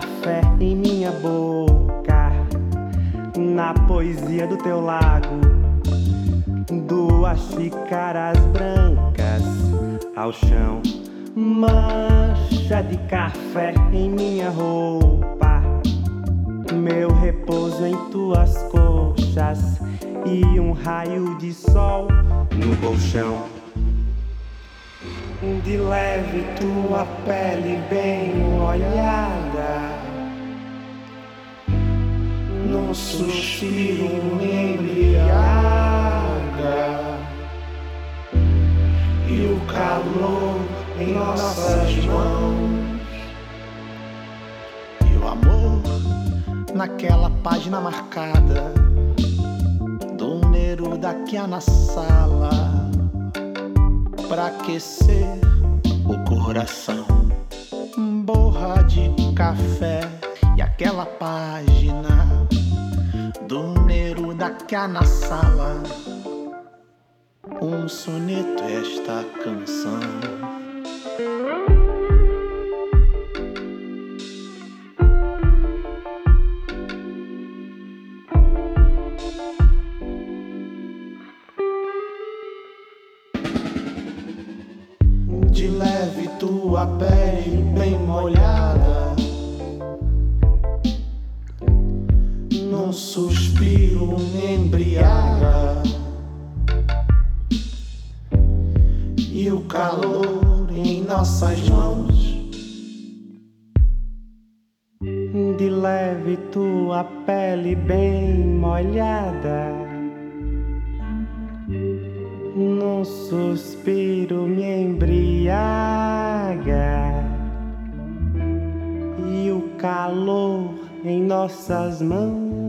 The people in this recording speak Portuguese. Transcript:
café em minha boca, na poesia do teu lago, duas xícaras brancas ao chão, mancha de café em minha roupa, meu repouso em tuas coxas e um raio de sol no colchão. De leve tua pele bem molhada, num suspiro me embriaga, e o calor em nossas mãos, e o amor naquela página marcada do Neruda que há na sala, pra aquecer o coração. Borra de café e aquela página do Neruda que há na sala, um soneto esta canção. De leve tua pele bem molhada, num suspiro me embriaga, e o calor em nossas mãos. De leve tua pele bem molhada, num suspiro me embriaga, e o calor em nossas mãos.